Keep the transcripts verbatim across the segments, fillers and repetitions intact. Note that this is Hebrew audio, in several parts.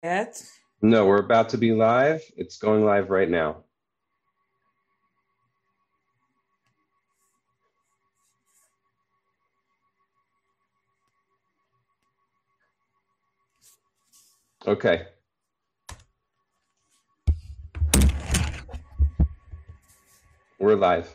Yet? No, we're about to be live. It's going live right now. Okay. We're live.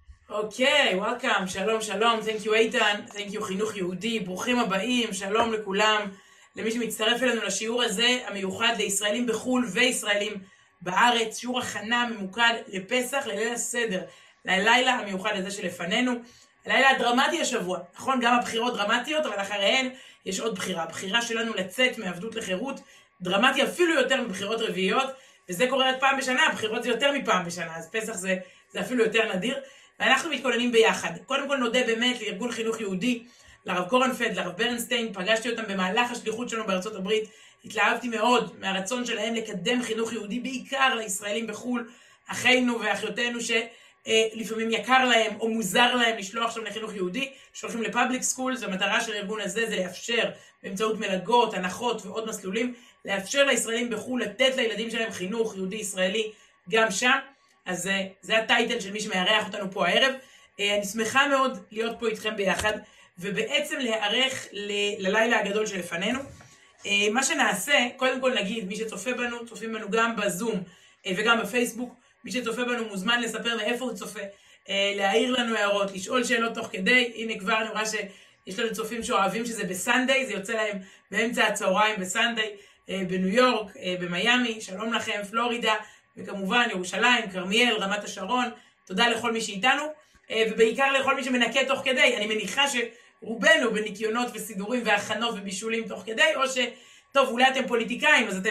Okay, welcome, שלום שלום, thank you איתן, thank you חינוך יהודי, ברוכים הבאים, שלום לכולם, למי שמצטרף אלינו לשיעור הזה, המיוחד לישראלים בחול וישראלים בארץ, שיעור הכנה ממוקד לפסח, לליל הסדר, ללילה המיוחד הזה שלפנינו, הלילה הדרמטי השבוע, נכון, גם הבחירות דרמטיות, אבל אחריהן יש עוד בחירה, הבחירה שלנו לצאת מעבדות לחירות, דרמטי אפילו יותר מבחירות רביעיות, וזה קורה רק פעם בשנה, הבחירות זה יותר מפעם בשנה, אז פסח זה, זה אפילו יותר נדיר, ואנחנו מתכוננים ביחד. קודם כל נודה באמת לארגון חינוך יהודי, לרב קורנפלד, לרב ברנסטיין, פגשתי אותם במהלך השליחות שלנו בארצות הברית, התלהבתי מאוד מהרצון שלהם לקדם חינוך יהודי, בעיקר לישראלים בחול, אחינו ואחיותינו שלפעמים יקר להם או מוזר להם לשלוח שם לחינוך יהודי, שולחים לפאבליק סקולס, המטרה של הארגון הזה זה לאפשר באמצעות מלגות, הנחות ועוד מסלולים, לאפשר לישראלים בחול לתת לילדים שלהם חינוך יהודי ישראלי גם שם. אז זה, זה הטייטל של מי שמארח אותנו פה הערב. אני שמחה מאוד להיות פה איתכם ביחד, ובעצם להיערך ל- ללילה הגדול שלפנינו. מה שנעשה, קודם כל נגיד, מי שצופה בנו, צופים בנו גם בזום וגם בפייסבוק, מי שצופה בנו מוזמן לספר מאיפה הוא צופה, להעיר לנו הערות, לשאול שאלות תוך כדי. הנה כבר אני רואה שיש לנו צופים שאוהבים שזה בסנדיי, זה יוצא להם באמצע הצהריים בסנדיי, בניו יורק, במיימי, שלום לכם, פלורידה, וכמובן ירושלים, כרמיאל, רמת השרון, תודה לכל מי שאיתנו, ובעיקר לכל מי שמנקה תוך כדי. אני מניחה שרובנו בניקיונות וסידורים והכנות ובישולים תוך כדי, או שטוב, אולי אתם פוליטיקאים, אז אתם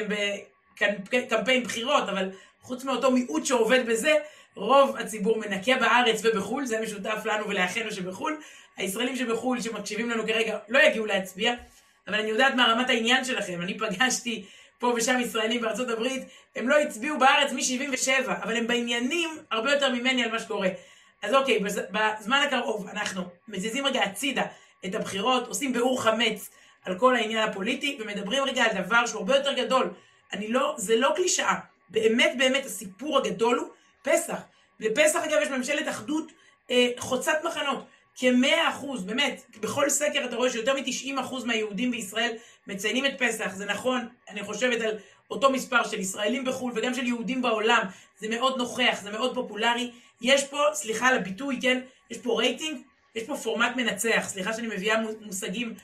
בקמפיין בחירות, אבל חוץ מאותו מיעוט שעובד בזה, רוב הציבור מנקה בארץ ובחול, זה משותף לנו ולאחינו שבחול. הישראלים שבחול שמקשיבים לנו כרגע לא יגיעו להצביע, אבל אני יודעת מה רמת העניין שלכם. אני פגשתי פה ושם ישראלים בארצות הברית, הם לא הצביעו בארץ מ-שבעים ושבע, אבל הם בעניינים הרבה יותר ממני על מה שקורה. אז אוקיי, בזמן הקרוב אנחנו מזיזים רגע הצידה את הבחירות, עושים באור חמץ על כל העניין הפוליטי, ומדברים רגע על דבר שהוא הרבה יותר גדול. אני לא, זה לא קלישאה. באמת באמת הסיפור הגדול הוא פסח. בפסח אגב יש ממשלת אחדות אה, חוצת מחנות. כ-מאה אחוז, באמת, בכל סקר אתה רואה שיותר מ-תשעים אחוז מהיהודים בישראל מציינים את פסח. זה נכון, אני חושבת על אותו מספר של ישראלים בחול וגם של יהודים בעולם. זה מאוד נוכח, זה מאוד פופולרי. יש פה, סליחה על הביטוי, כן? יש פה רייטינג, יש פה פורמט מנצח. סליחה שאני מביאה מושגים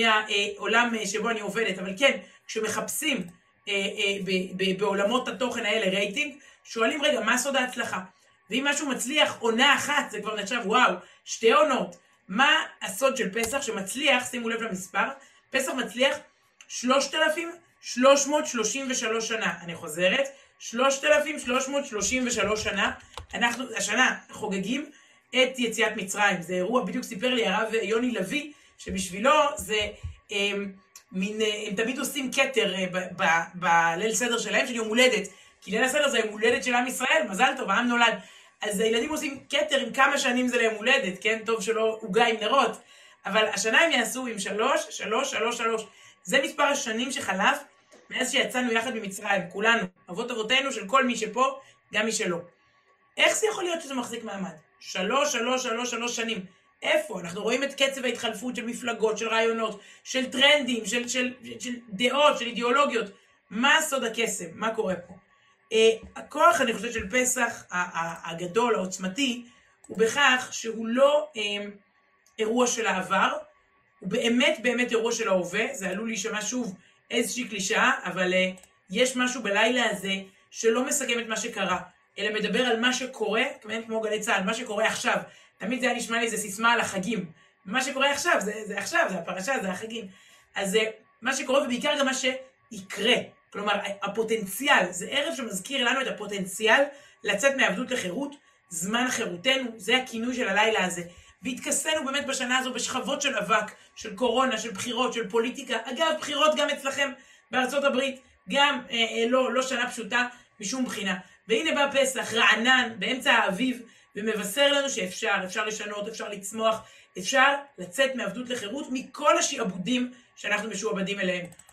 מהעולם שבו אני עובדת. אבל כן, כשמחפשים אה, אה, ב- ב- בעולמות התוכן האלה רייטינג, שואלים רגע, מה סוד ההצלחה? ואם משהו מצליח עונה אחת, זה כבר נחשב וואו, שתי עונות. מה הסוד של פסח שמצליח, שימו לב למספר, פסח מצליח שלושת אלפים שלוש מאות שלושים ושלוש שנה. אני חוזרת, שלושת אלפים שלוש מאות שלושים ושלוש שנה. אנחנו השנה חוגגים את יציאת מצרים. זה אירוע, בדיוק סיפר לי הרב יוני לוי, שבשבילו זה הם, מין, הם תמיד עושים כתר ב- ב- בליל סדר שלהם של יום הולדת. כי ליל הסדר זה יום הולדת של עם ישראל, מזל טוב, העם נולד. אז הילדים עושים כתר עם כמה שנים זה ליום הולדת, כן? טוב שלא עוגה עם נרות. אבל השנה הם יעשו עם שלוש, שלוש, שלוש, שלוש. זה מספר השנים שחלף מאז שיצאנו יחד ממצרים, כולנו, אבות אבותינו של כל מי שפה, גם מי שלא. איך זה יכול להיות שזה מחזיק מעמד? שלוש, שלוש, שלוש, שלוש שנים. איפה? אנחנו רואים את קצב ההתחלפות של מפלגות, של רעיונות, של טרנדים, של, של, של, של דעות, של אידיאולוגיות. מה סוד הקסם? מה קורה פה? Uh, הכוח, אני חושבת, של פסח הגדול, העוצמתי, הוא בכך שהוא לא uh, אירוע של העבר, הוא באמת באמת אירוע של ההווה. זה עלול להישמע שוב איזושהי קלישאה, אבל uh, יש משהו בלילה הזה שלא מסכם את מה שקרה, אלא מדבר על מה שקורה, כמו גלי צהל, מה שקורה עכשיו. תמיד זה היה נשמע לי, זה סיסמה על החגים. מה שקורה עכשיו, זה, זה עכשיו, זה הפרשה, זה החגים. אז uh, מה שקורה, ובעיקר גם מה שיקרה. כלומר, הפוטנציאל, זה ערב שמזכיר לנו את הפוטנציאל לצאת מעבדות לחירות, זמן חירותנו, זה הכינוי של הלילה הזה. והתכסנו באמת בשנה הזו בשכבות של אבק, של קורונה, של בחירות, של פוליטיקה. אגב, בחירות גם אצלכם בארצות הברית, גם אה, אה, לא, לא שנה פשוטה משום בחינה. והנה בא פסח, רענן, באמצע האביב, ומבשר לנו שאפשר, אפשר לשנות, אפשר לצמוח, אפשר לצאת מעבדות לחירות מכל השעבודים שאנחנו משועבדים אליהם.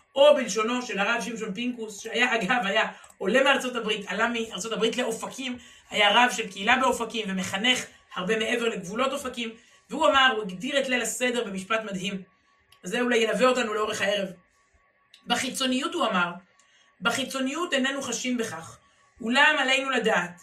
או בלשונו של הרב שמשון פינקוס, שהיה אגב, היה עולה מארצות הברית, עלה מארצות הברית לאופקים, היה רב של קהילה באופקים ומחנך הרבה מעבר לגבולות אופקים, והוא אמר, הוא הגדיר את ליל הסדר במשפט מדהים. אז זה אולי ילווה אותנו לאורך הערב. בחיצוניות הוא אמר, בחיצוניות איננו חשים בכך, אולם עלינו לדעת,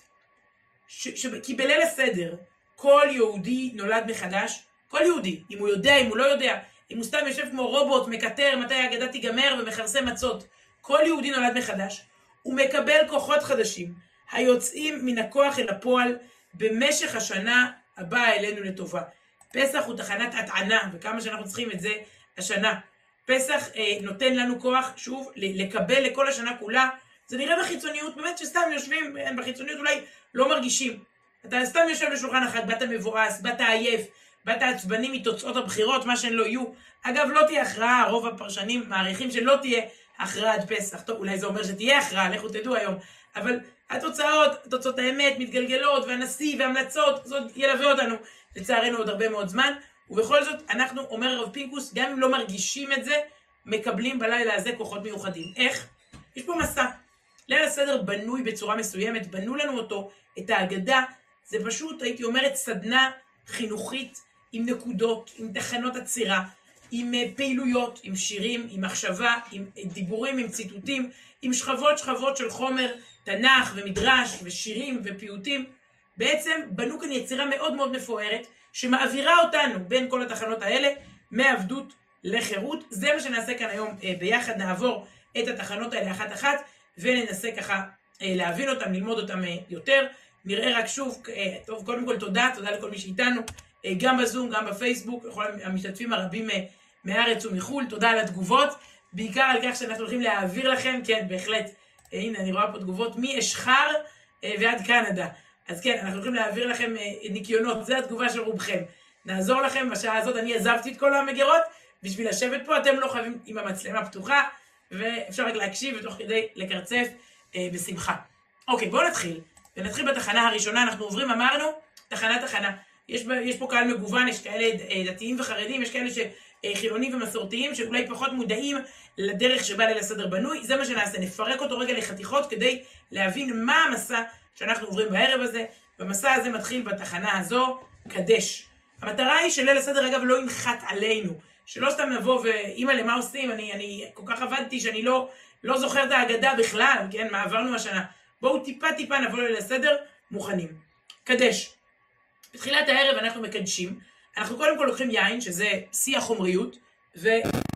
ש- ש- כי בליל הסדר כל יהודי נולד מחדש, כל יהודי, אם הוא יודע, אם הוא לא יודע, אם הוא סתם יושב כמו רובוט, מקטר מתי ההגדה תיגמר ומחרסם מצות, כל יהודי נולד מחדש, הוא מקבל כוחות חדשים, היוצאים מן הכוח אל הפועל במשך השנה הבאה אלינו לטובה. פסח הוא תחנת הטענה, וכמה שאנחנו צריכים את זה השנה. פסח אה, נותן לנו כוח, שוב, לקבל לכל השנה כולה. זה נראה בחיצוניות, באמת שסתם יושבים, בחיצוניות אולי לא מרגישים. אתה סתם יושב לשולחן אחד, באת מבואס, באת עייף, באת עצבני מתוצאות הבחירות, מה שהן לא יהיו. אגב, לא תהיה הכרעה, רוב הפרשנים מעריכים שלא תהיה הכרעה עד פסח. טוב, אולי זה אומר שתהיה הכרעה, לכו תדעו היום. אבל התוצאות, תוצאות האמת מתגלגלות, והנשיא והמלצות, זאת ילווה אותנו לצערנו עוד הרבה מאוד זמן. ובכל זאת, אנחנו, אומר הרב פינקוס, גם אם לא מרגישים את זה, מקבלים בלילה הזה כוחות מיוחדים. איך? יש פה מסע. ליל הסדר בנוי בצורה מסוימת, בנו לנו אותו, את ההגדה, זה פשוט, הייתי אומרת, סדנה חינוכית עם נקודות, עם תחנות עצירה, עם פעילויות, עם שירים, עם מחשבה, עם דיבורים, עם ציטוטים, עם שכבות שכבות של חומר, תנ"ך ומדרש ושירים ופיוטים. בעצם בנו כאן יצירה מאוד מאוד מפוארת, שמעבירה אותנו בין כל התחנות האלה, מעבדות לחירות. זה מה שנעשה כאן היום ביחד, נעבור את התחנות האלה אחת אחת, וננסה ככה להבין אותם, ללמוד אותם יותר. נראה רק שוב, טוב, קודם כל תודה, תודה לכל מי שאיתנו, גם בזום, גם בפייסבוק, לכל המשתתפים הרבים מהארץ ומחול, תודה על התגובות, בעיקר על כך שאנחנו הולכים להעביר לכם, כן, בהחלט, הנה אני רואה פה תגובות מאשחר ועד קנדה, אז כן, אנחנו הולכים להעביר לכם ניקיונות, זו התגובה של רובכם, נעזור לכם, בשעה הזאת אני עזבתי את כל המגירות, בשביל לשבת פה, אתם לא חייבים עם המצלמה פתוחה, ואפשר רק להקשיב ותוך כדי לקרצף אה, בשמחה. אוקיי, בואו נתחיל. ונתחיל בתחנה הראשונה, אנחנו עוברים, אמרנו, תחנה תחנה. יש, יש פה קהל מגוון, יש כאלה אה, דתיים וחרדים, יש כאלה שחילונים ומסורתיים, שאולי פחות מודעים לדרך שבה ליל הסדר בנוי. זה מה שנעשה, נפרק אותו רגע לחתיכות כדי להבין מה המסע שאנחנו עוברים בערב הזה. והמסע הזה מתחיל בתחנה הזו, קדש. המטרה היא שליל הסדר, אגב, לא ינחת עלינו. שלא סתם נבוא ואימא למה עושים, אני, אני כל כך עבדתי שאני לא, לא זוכר את ההגדה בכלל, כן, מה עברנו השנה. בואו טיפה טיפה נבוא ליל הסדר, מוכנים. קדש. בתחילת הערב אנחנו מקדשים, אנחנו קודם כל לוקחים יין, שזה שיא החומריות, ו...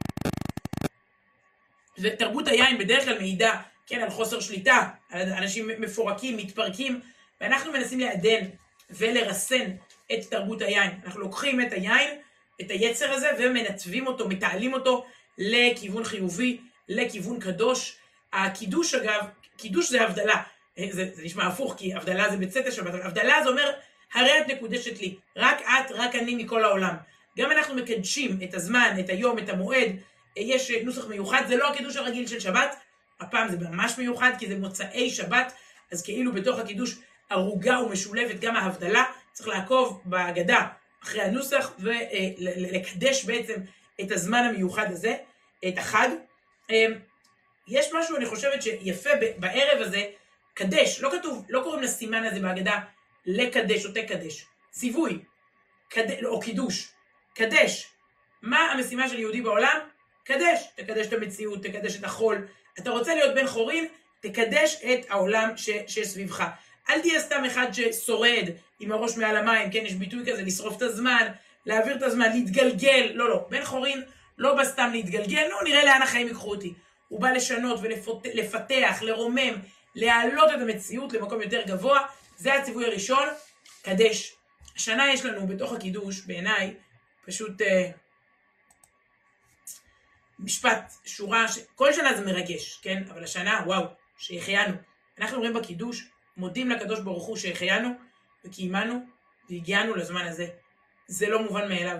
ותרבות היין בדרך כלל מעידה, כן, על חוסר שליטה, על אנשים מפורקים, מתפרקים, ואנחנו מנסים לעדן ולרסן את תרבות היין. אנחנו לוקחים את היין, את היצר הזה, ומנתבים אותו, מתעלים אותו לכיוון חיובי, לכיוון קדוש. הקידוש אגב, קידוש זה הבדלה, זה, זה נשמע הפוך, כי הבדלה זה בצאת השבת, אבל הבדלה זה אומר, הרי את מקודשת לי, רק את, רק אני מכל העולם. גם אנחנו מקדשים את הזמן, את היום, את המועד, יש נוסח מיוחד, זה לא הקידוש הרגיל של שבת, הפעם זה ממש מיוחד, כי זה מוצאי שבת, אז כאילו בתוך הקידוש ערוגה ומשולבת גם ההבדלה, צריך לעקוב בהגדה, אחרי הנוסח, ולקדש בעצם את הזמן המיוחד הזה, את החג. יש משהו, אני חושבת, שיפה בערב הזה, קדש, לא כתוב, לא קוראים לסימן הזה בהגדה, לקדש או תקדש, ציווי, קד... או קידוש, קדש. מה המשימה של יהודי בעולם? קדש, תקדש את המציאות, תקדש את החול. אתה רוצה להיות בן חורין, תקדש את העולם ש... שסביבך. אל תהיה סתם אחד ששורד עם הראש מעל המים, כן, יש ביטוי כזה, לשרוף את הזמן, להעביר את הזמן, להתגלגל, לא, לא, בן חורין לא בא סתם להתגלגל, לא, נראה לאן החיים יקחו אותי. הוא בא לשנות ולפתח, לרומם, להעלות את המציאות למקום יותר גבוה, זה הציווי הראשון, קדש. השנה יש לנו בתוך הקידוש, בעיניי, פשוט אה, משפט, שורה, ש... כל שנה זה מרגש, כן? אבל השנה, וואו, שהחיינו. אנחנו אומרים בקידוש, מודים לקדוש ברוך הוא שהחיינו, וקיימנו, והגיענו לזמן הזה. זה לא מובן מאליו.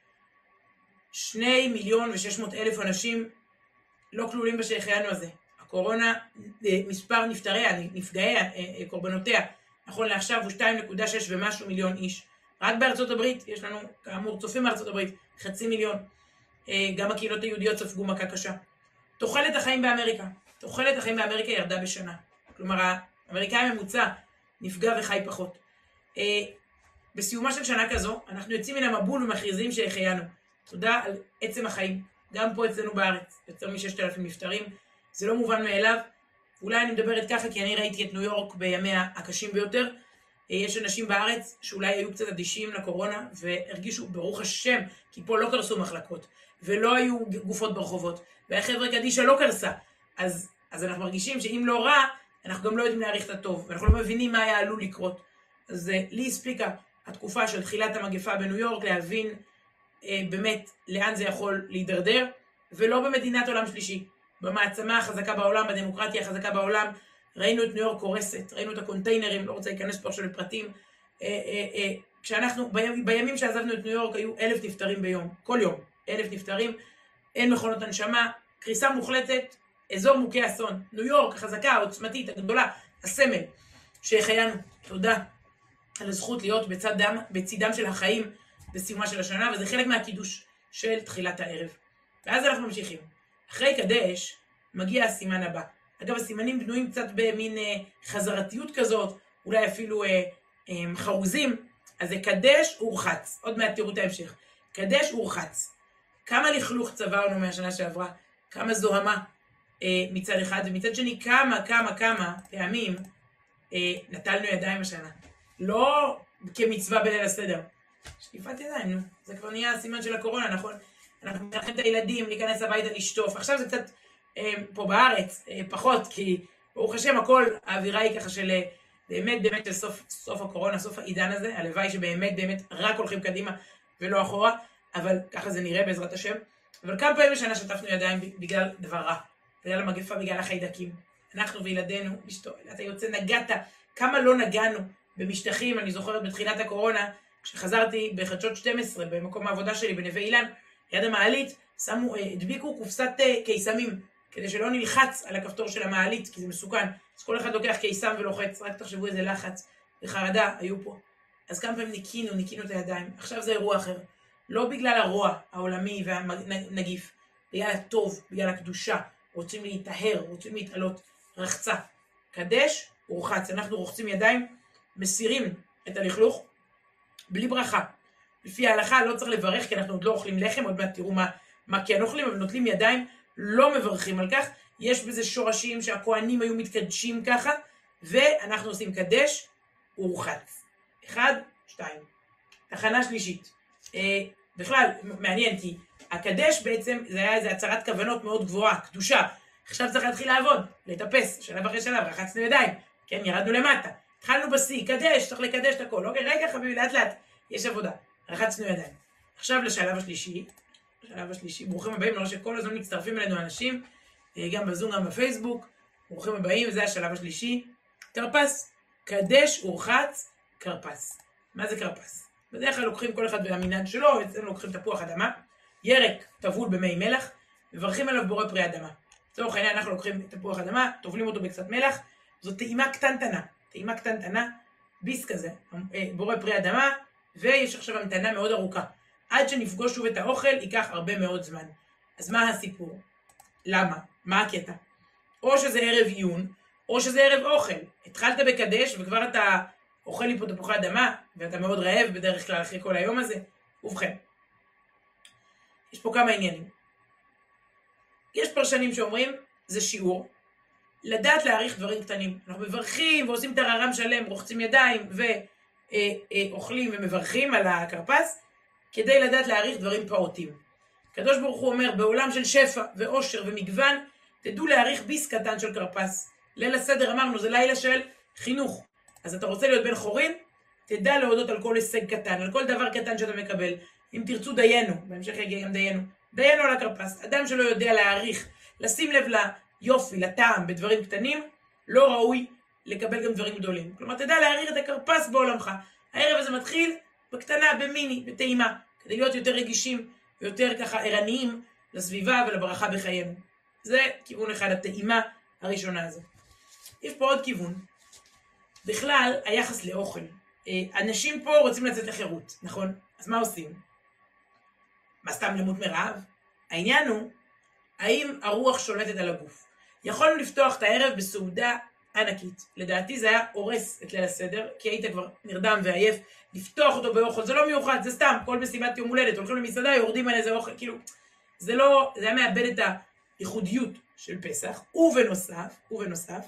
שני מיליון ושש מאות אלף אנשים לא כלולים בשהחיינו הזה. הקורונה, מספר נפטריה, נפגעיה, קורבנותיה, נכון לעכשיו הוא שתיים נקודה שש ומשהו מיליון איש. רק בארצות הברית, יש לנו כאמור צופים בארצות הברית, חצי מיליון. גם הקהילות היהודיות ספגו מכה קשה. תוחלת החיים באמריקה. תוחלת החיים באמריקה ירדה בשנה. כלומר, האמריקאי הממוצע נפגע וחי פחות. אה, בסיומה של שנה כזו, אנחנו יוצאים מן המבול ומכריזים שהחיינו. תודה על עצם החיים. גם פה אצלנו בארץ, יותר מ-ששת אלפים נפטרים. זה לא מובן מאליו. אולי אני מדברת ככה כי אני ראיתי את ניו יורק בימיה הקשים ביותר. יש אנשים בארץ שאולי היו קצת אדישים לקורונה והרגישו ברוך השם, כי פה לא קרסו מחלקות ולא היו גופות ברחובות והחברה קדישה לא קרסה. אז, אז אנחנו מרגישים שאם לא רע, אנחנו גם לא יודעים להעריך את הטוב ואנחנו לא מבינים מה היה עלול לקרות. אז לי הספיקה התקופה של תחילת המגפה בניו יורק להבין אה, באמת לאן זה יכול להידרדר, ולא במדינת עולם שלישי. במעצמה החזקה בעולם, בדמוקרטיה החזקה בעולם, ראינו את ניו יורק קורסת, ראינו את הקונטיינרים, לא רוצה להיכנס פה עכשיו לפרטים. אה, אה, אה, כשאנחנו, בימים, בימים שעזבנו את ניו יורק היו אלף נפטרים ביום, כל יום, אלף נפטרים, אין מכונות הנשמה, קריסה מוחלטת, אזור מוכה אסון. ניו יורק החזקה, העוצמתית, הגדולה, הסמל, שהחיינו. תודה על הזכות להיות בצדם, בצדם של החיים בסיומה של השנה, וזה חלק מהקידוש של תחילת הערב. ואז אנחנו ממשיכים. אחרי קדש מגיע הסימן הבא. אגב, הסימנים בנויים קצת במין אה, חזרתיות כזאת, אולי אפילו אה, אה, חרוזים. אז זה קדש ורחץ. עוד מעט תראו את ההמשך. קדש ורחץ. כמה לכלוך צברנו מהשנה שעברה, כמה זוהמה אה, מצד אחד, ומצד שני כמה, כמה, כמה פעמים אה, נטלנו ידיים השנה. לא כמצווה בליל הסדר. שטיפת ידיים, נו. זה כבר נהיה הסימן של הקורונה, נכון? אנחנו מחנכים את הילדים להיכנס הביתה לשטוף. עכשיו זה קצת אה, פה בארץ, אה, פחות, כי ברוך השם הכל, האווירה היא ככה של באמת, באמת של סוף, סוף הקורונה, סוף העידן הזה. הלוואי שבאמת, באמת רק הולכים קדימה ולא אחורה, אבל ככה זה נראה בעזרת השם. אבל כמה פעמים בשנה שטפנו ידיים בגלל דבר רע, בגלל המגפה, בגלל החיידקים. אנחנו וילדינו, אשתו, אתה יוצא, נגעת, כמה לא נגענו במשטחים. אני זוכרת בתחילת הקורונה, כשחזרתי בחדשות שתים עשרה במקום העבודה שלי בנווה אילן, ליד המעלית, שמו, הדביקו קופסת קיסמים, כדי שלא נלחץ על הכפתור של המעלית, כי זה מסוכן. אז כל אחד לוקח קיסם ולוחץ, רק תחשבו איזה לחץ וחרדה היו פה. אז כמה פעמים ניקינו, ניקינו את הידיים. עכשיו זה אירוע אחר. לא בגלל הרוע העולמי והנגיף, בגלל הטוב, בגלל הקדושה. רוצים להתאהר, רוצים להתעלות. רחצה. קדש ורחץ. אנחנו רוחצים ידיים, מסירים את הלכלוך, בלי ברכה. לפי ההלכה לא צריך לברך, כי אנחנו עוד לא אוכלים לחם, עוד מעט תראו מה, מה כן אוכלים, אבל נוטלים ידיים, לא מברכים על כך. יש בזה שורשים שהכהנים היו מתקדשים ככה, ואנחנו עושים קדש ורחץ. אחד, שתיים. תחנה שלישית. אה, בכלל, מעניין, כי הקדש בעצם, זה היה איזו הצהרת כוונות מאוד גבוהה, קדושה. עכשיו צריך להתחיל לעבוד, לטפס, שלב אחרי שלב, רחצנו ידיים, כן, ירדנו למטה. התחלנו בסי, קדש, צריך לקדש את הכל. אוקיי, רגע חביבי, לאט לאט, יש עבודה. רחצנו ידיים. עכשיו לשלב השלישי, לשלב השלישי, ברוכים הבאים, נראה שכל הזמן מצטרפים אלינו אנשים, גם בזום, גם בפייסבוק, ברוכים הבאים, וזה השלב השלישי. קרפס, קדש ורחץ, קרפס. מה זה קרפס? בדרך כלל לוקחים כל אחד במנהג שלו, אצלנו לוקחים תפוח אדמה, ירק טבול במי מלח, מברכים עליו בורא פרי אדמה. לצורך העניין אנחנו לוקחים תפוח אדמה, טובלים אותו בקצת מלח, זו טעימה קטנטנה, טעימה קטנטנה, ביס כזה, בורא פרי אדמה, ויש עכשיו המתנה מאוד ארוכה. עד שנפגוש שוב את האוכל, ייקח הרבה מאוד זמן. אז מה הסיפור? למה? מה הקטע? או שזה ערב עיון, או שזה ערב אוכל. התחלת בקדש וכבר אתה אוכל לי פה תפוחי אדמה, ואתה מאוד רעב בדרך כלל אחרי כל היום הזה. ובכן, יש פה כמה עניינים. יש פרשנים שאומרים, זה שיעור, לדעת להעריך דברים קטנים. אנחנו מברכים ועושים תררם שלם, רוחצים ידיים ואוכלים ומברכים על הקרפס, כדי לדעת להעריך דברים פעוטים. הקדוש ברוך הוא אומר, בעולם של שפע ואושר ומגוון, תדעו להעריך ביס קטן של קרפס. ליל הסדר אמרנו, זה לילה של חינוך. אז אתה רוצה להיות בן חורין? תדע להודות על כל הישג קטן, על כל דבר קטן שאתה מקבל. אם תרצו דיינו, בהמשך יגיע גם דיינו, דיינו על הקרפס. אדם שלא יודע להעריך, לשים לב ליופי, לטעם בדברים קטנים, לא ראוי לקבל גם דברים גדולים. כלומר, תדע להעריך את הקרפס בעולמך. הערב הזה מתחיל בקטנה, במיני, בטעימה, כדי להיות יותר רגישים ויותר ככה ערניים לסביבה ולברכה בחיינו. זה כיוון אחד, הטעימה הראשונה הזו. יש פה עוד כיוון. בכלל, היחס לאוכל. אנשים פה רוצים לצאת לחירות, נכון? אז מה עושים? מה סתם למות מרעב? העניין הוא, האם הרוח שולטת על הגוף? יכולנו לפתוח את הערב בסעודה ענקית. לדעתי זה היה הורס את ליל הסדר, כי היית כבר נרדם ועייף. לפתוח אותו באוכל, זה לא מיוחד, זה סתם, כל מסיבת יום הולדת, הולכים למסעדה, יורדים על איזה אוכל, כאילו, זה לא, זה היה מאבד את הייחודיות של פסח, ובנוסף, ובנוסף,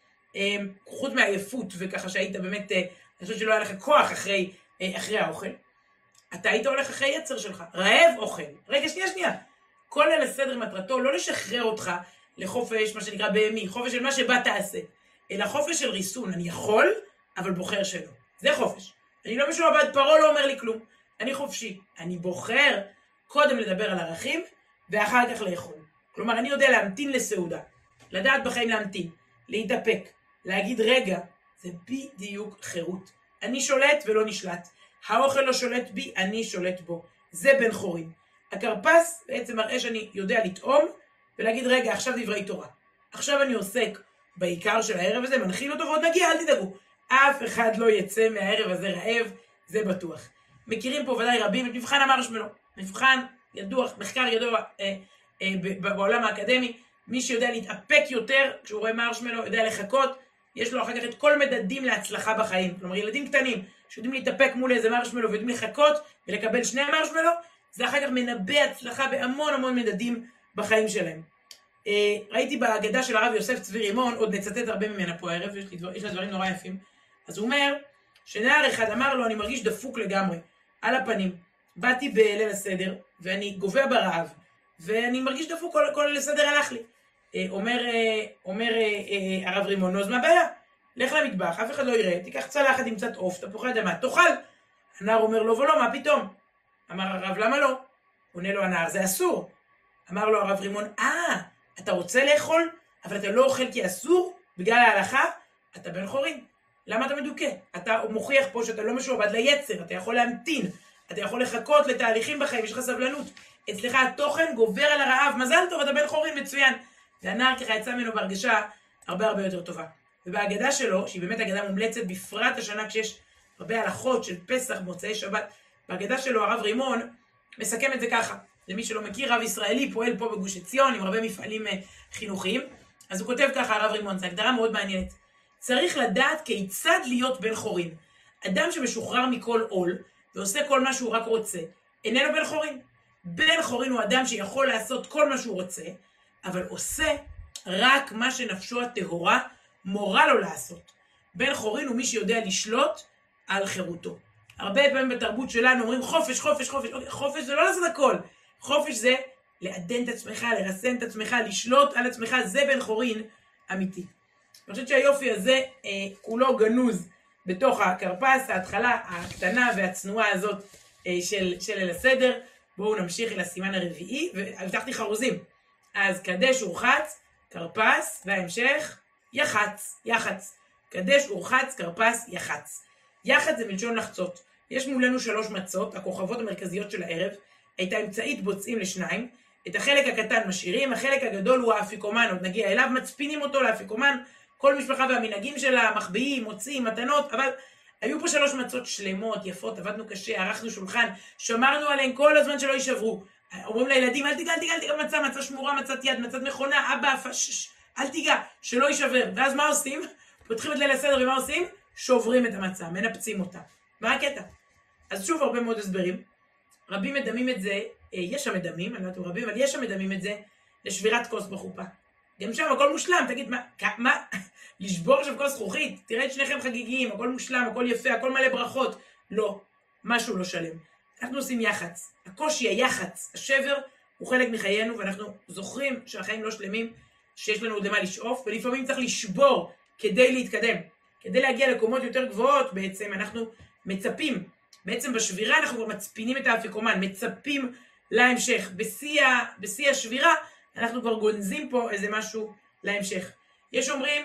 חוץ מהעייפות, וככה שהיית באמת, אני חושבת שלא היה לך כוח אחרי, אחרי האוכל, אתה היית הולך אחרי יצר שלך, רעב אוכל. רגע, שנייה, שנייה. כל ליל הסדר מטרתו לא לשחרר אותך לחופש, מה שנקרא בהמי, חופש של מה שבא תעשה, אלא חופש של ריסון. אני יכול, אבל בוחר שלא. זה חופש. אני לא משועבד, פרעה לא אומר לי כלום. אני חופשי. אני בוחר קודם לדבר על ערכים, ואחר כך לאכול. כלומר, אני יודע להמתין לסעודה, לדעת בחיים להמתין, להתאפק, להגיד רגע, זה בדיוק חירות. אני שולט ולא נשלט. האוכל לא שולט בי, אני שולט בו. זה בן חורין. הכרפס בעצם מראה שאני יודע לטעום, ולהגיד רגע, עכשיו דברי תורה. עכשיו אני עוסק בעיקר של הערב הזה, מנחיל אותו ועוד נגיע, אל תדאגו. אף אחד לא יצא מהערב הזה רעב, זה בטוח. מכירים פה ודאי רבים את מבחן המרשמלו. מבחן ידוע, מחקר ידוע אה, אה, בעולם האקדמי. מי שיודע להתאפק יותר, כשהוא רואה מרשמלו, יודע לחכות, יש לו אחר כך את כל מדדים להצלחה בחיים. כלומר, ילדים קטנים שיודעים להתאפק מול איזה מרשמלו ויודעים לחכות ולקבל שני מרשמלו, זה אחר כך מנבא הצלחה בהמון המון מדדים בחיים שלהם. אה, ראיתי בהגדה של הרב יוסף צבי רימון, עוד נצטט הרבה ממנה פה הערב, יש, יש לה דברים נורא יפים. אז הוא אומר, שנער אחד אמר לו, אני מרגיש דפוק לגמרי, על הפנים. באתי בליל הסדר, ואני גובע ברעב, ואני מרגיש דפוק, כל, כל ליל הסדר הלך לי. אה, אומר, אה, אומר אה, אה, הרב רימון, אז מה הבעיה? לך למטבח, אף אחד לא יראה, תיקח צלחת עם קצת עוף, תפוחי אדמה, תאכל. הנער אומר לו ולא, מה פתאום? אמר הרב, למה לא? עונה לו הנער, זה אסור. אמר לו הרב רימון, אה, אתה רוצה לאכול, אבל אתה לא אוכל כי אסור, בגלל ההלכה, אתה בן חורין. למה אתה מדוכא? אתה מוכיח פה שאתה לא משועבד ליצר, אתה יכול להמתין, אתה יכול לחכות לתהליכים בחיים, יש לך סבלנות. אצלך התוכן גובר על הרעב, מזל טוב, אתה בן חורין מצוין. והנער ככה יצא ממנו בהרגשה הרבה הרבה יותר טובה. ובהגדה שלו, שהיא באמת הגדה מומלצת, בפרט השנה כשיש הרבה הלכות של פסח, מוצאי שבת, בהגדה שלו הרב רימון מסכם את זה ככה. למי שלא מכיר, רב ישראלי פועל פה בגוש עציון עם הרבה מפעלים חינוכיים. אז הוא כותב ככה, הרב רימון, זו הגדרה מאוד מעניינת. צריך לדעת כיצד להיות בן חורין. אדם שמשוחרר מכל עול ועושה כל מה שהוא רק רוצה, איננו בן חורין. בן חורין הוא אדם שיכול לעשות כל מה שהוא רוצה, אבל עושה רק מה שנפשו הטהורה מורה לו לעשות. בן חורין הוא מי שיודע לשלוט על חירותו. הרבה פעמים בתרבות שלנו אומרים חופש, חופש, חופש. חופש זה לא לעשות הכל. חופש זה לעדן את עצמך, לרסן את עצמך, לשלוט על עצמך. זה בן חורין אמיתי. אני חושבת שהיופי הזה אה, כולו גנוז בתוך הכרפס, ההתחלה הקטנה והצנועה הזאת אה, של, של ליל הסדר. בואו נמשיך אל הסימן הרביעי, והבטחתי חרוזים. אז קדש ורחץ, כרפס, וההמשך יחץ, יחץ. קדש ורחץ, כרפס, יחץ. יחץ זה מלשון לחצות. יש מולנו שלוש מצות, הכוכבות המרכזיות של הערב. את האמצעית בוצעים לשניים. את החלק הקטן משאירים, החלק הגדול הוא האפיקומן, עוד נגיע אליו, מצפינים אותו לאפיקומן. כל משפחה והמנהגים שלה, מחביאים, מוצאים, מתנות, אבל היו פה שלוש מצות שלמות, יפות, עבדנו קשה, ערכנו שולחן, שמרנו עליהן כל הזמן שלא יישברו. אומרים לילדים, אל תיגע, אל תיגע, אל תיגע מצה, מצה שמורה, מצת יד, מצת מכונה, אבא, פש, אל תיגע, שלא יישבר. ואז מה עושים? פותחים את ליל הסדר ומה עושים? שוברים את המצה, מנפצים אותה. מה הקטע? אז שוב הרבה מאוד הסברים. רבים מדמים את זה, יש שם מדמים, אני לא יודעת רבים, אבל יש שם מדמים את זה לשבירת כוס בחופה. גם שם הכל מושלם, תגיד, מה, מה, לשבור עכשיו כוס זכוכית? תראה את שניכם חגיגיים, הכל מושלם, הכל יפה, הכל מלא ברכות. לא, משהו לא שלם. אנחנו עושים יחץ. הקושי, היחץ, השבר, הוא חלק מחיינו, ואנחנו זוכרים שהחיים לא שלמים, שיש לנו עוד למה לשאוף, ולפעמים צריך לשבור כדי להתקדם. כדי להגיע לקומות יותר גבוהות, בעצם אנחנו מצפים, בעצם בשבירה אנחנו כבר מצפינים את האפיקומן, מצפים להמשך. בשיא, בשיא השבירה, אנחנו כבר גונזים פה איזה משהו להמשך. יש אומרים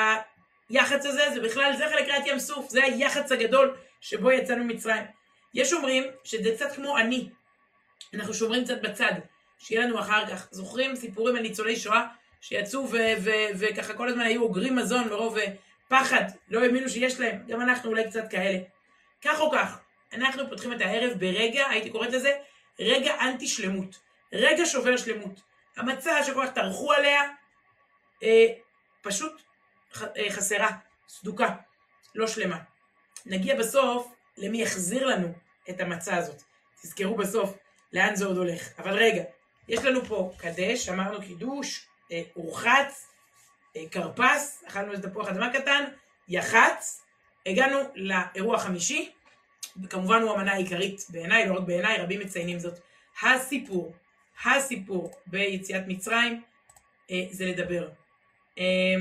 שהיחץ הזה, זה בכלל, זה חלק קריעת ים סוף, זה היחץ הגדול שבו יצאנו ממצרים. יש אומרים שזה קצת כמו אני, אנחנו שומרים קצת בצד, שיהיה לנו אחר כך. זוכרים סיפורים על ניצולי שואה, שיצאו וככה כל הזמן היו אוגרים מזון מרוב פחד, לא האמינו שיש להם, גם אנחנו אולי קצת כאלה. כך או כך, אנחנו פותחים את הערב ברגע, הייתי קוראת לזה, רגע אנטי שלמות, רגע שובר שלמות. המצה שכל כך תרחו עליה, אה, פשוט ח, אה, חסרה, סדוקה, לא שלמה. נגיע בסוף למי יחזיר לנו את המצה הזאת. תזכרו בסוף לאן זה עוד הולך. אבל רגע, יש לנו פה קדש, אמרנו קידוש, אה, אורחץ, אה, קרפס, אכלנו איזה תפוח אדמה קטן, יחץ, הגענו לאירוע חמישי, וכמובן הוא המנה העיקרית בעיניי, לא רק בעיניי, רבים מציינים זאת. הסיפור, הסיפור ביציאת מצרים, אה, זה לדבר. אה,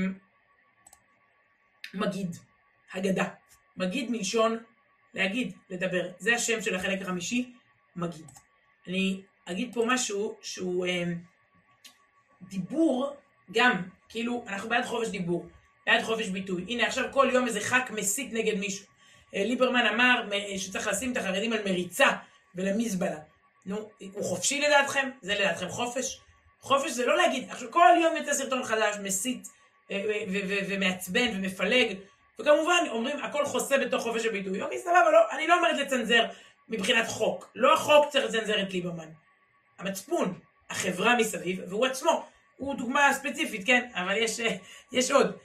מגיד, הגדה. מגיד מלשון להגיד, לדבר. זה השם של החלק החמישי, מגיד. אני אגיד פה משהו שהוא אה, דיבור גם, כאילו אנחנו בעד חופש דיבור, בעד חופש ביטוי. הנה עכשיו כל יום איזה ח"כ מסית נגד מישהו. אה, ליברמן אמר אה, שצריך לשים את החרדים על מריצה ולמזבלה. נו, הוא חופשי לדעתכם? זה לדעתכם חופש? חופש זה לא להגיד, עכשיו כל יום יצא סרטון חדש, מסית אה, ו- ו- ו- ומעצבן ומפלג, וכמובן אומרים הכל חוסה בתוך חופש הביטוי. אוקיי, סבבה, לא, אני לא אומרת לצנזר מבחינת חוק. לא החוק צריך לצנזר את ליברמן. המצפון, החברה מסביב, והוא עצמו, הוא דוגמה ספציפית, כן? אבל יש, יש עוד.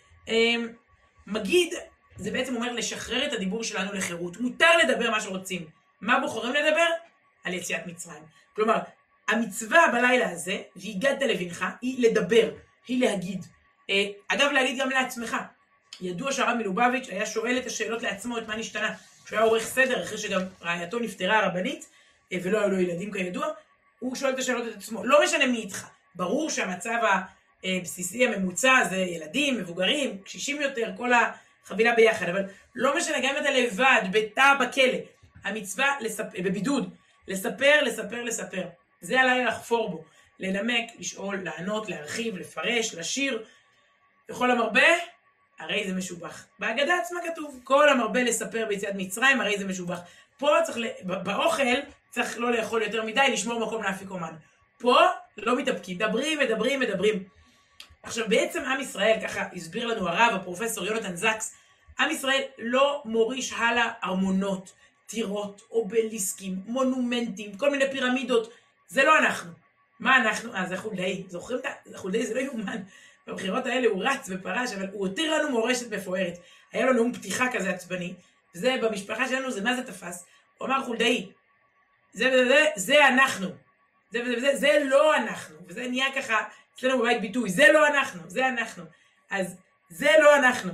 מגיד, זה בעצם אומר לשחרר את הדיבור שלנו לחירות. מותר לדבר מה שרוצים. מה בוחרים לדבר? על יציאת מצרים. כלומר, המצווה בלילה הזה, והגדת לבנך, היא לדבר, היא להגיד. אגב, להגיד גם לעצמך. ידוע שהרב מלובביץ' היה שואל את השאלות לעצמו, את מה נשתנה. כשהוא היה עורך סדר, אחרי שגם רעייתו נפטרה הרבנית, ולא היו לו ילדים כידוע, הוא שואל את השאלות את עצמו. לא משנה מי איתך. ברור שהמצב הבסיסי הממוצע זה ילדים, מבוגרים, קשישים יותר, כל החבילה ביחד. אבל לא משנה, גם אם אתה לבד, בתא בכלא, המצווה לספר, בבידוד, לספר, לספר, לספר. זה עליי לחפור בו. לנמק, לשאול, לענות, להרחיב, לפרש, לשיר. וכל המרבה, הרי זה משובח. בהגדה עצמה כתוב, כל המרבה לספר ביציאת מצרים, הרי זה משובח. פה צריך, באוכל צריך לא לאכול יותר מדי, לשמור מקום לאפיקומן. פה לא מתאפקים, מדברים, מדברים, מדברים. עכשיו בעצם עם ישראל, ככה הסביר לנו הרב, הפרופסור יונתן זקס, עם ישראל לא מוריש הלאה ארמונות, טירות, אובליסקים, מונומנטים, כל מיני פירמידות. זה לא אנחנו. מה אנחנו? אה, זה חולדאי. זוכרים את זה? חולדאי זה לא יומן. בבחירות האלה הוא רץ ופרש, אבל הוא הותיר לנו מורשת מפוארת. היה לו נאום פתיחה כזה עצבני, וזה במשפחה שלנו, זה מה זה תפס? הוא אמר חולדאי, זה וזה, זה אנחנו. זה וזה וזה, זה לא אנחנו. וזה נהיה ככה, אצלנו בבית ביטוי, זה לא אנחנו, זה אנחנו. אז זה לא אנחנו.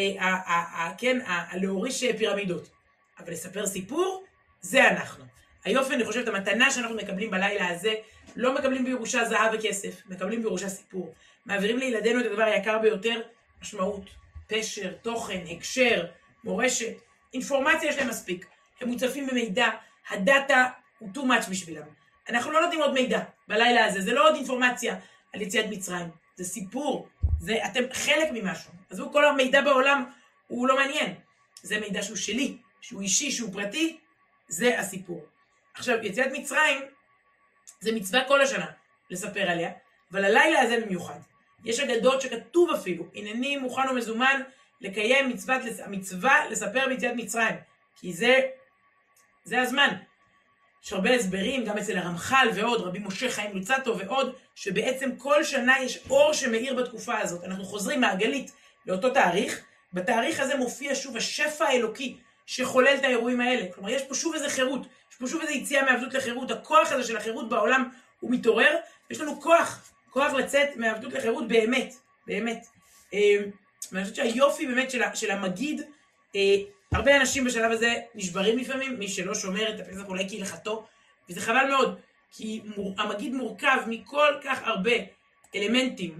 כן, להוריש פירמידות. אבל לספר סיפור, זה אנחנו. היופי, אני חושבת, המתנה שאנחנו מקבלים בלילה הזה, לא מקבלים בירושה זהב וכסף, מקבלים בירושה סיפור. מעבירים לילדינו את הדבר היקר ביותר, משמעות, פשר, תוכן, הקשר, מורשת, אינפורמציה יש להם מספיק. הם מוצפים במידע, הדאטה הוא too much בשבילם. אנחנו לא נותנים עוד מידע בלילה הזה, זה לא עוד אינפורמציה על יציאת מצרים, זה סיפור, זה אתם חלק ממשהו. אז הוא כל המידע בעולם הוא לא מעניין. זה מידע שהוא שלי, שהוא אישי, שהוא פרטי, זה הסיפור. עכשיו, יציאת מצרים זה מצווה כל השנה לספר עליה, אבל הלילה הזה במיוחד. יש אגדות שכתוב אפילו, הנני מוכן ומזומן לקיים מצוות, מצווה לספר ביציאת מצרים, כי זה, זה הזמן. יש הרבה הסברים, גם אצל הרמח"ל ועוד, רבי משה חיים לוצטו ועוד, שבעצם כל שנה יש אור שמאיר בתקופה הזאת. אנחנו חוזרים מעגלית לאותו תאריך, בתאריך הזה מופיע שוב השפע האלוקי שחולל את האירועים האלה. כלומר, יש פה שוב איזה חירות, יש פה שוב איזה יציאה מעבדות לחירות, הכוח הזה של החירות בעולם הוא מתעורר, יש לנו כוח, כוח לצאת מעבדות לחירות באמת, באמת. ואני חושבת שהיופי באמת של, של המגיד, הרבה אנשים בשלב הזה נשברים לפעמים, מי שלא שומר את הפסח אולי כהלכתו, וזה חבל מאוד, כי המגיד מורכב מכל כך הרבה אלמנטים,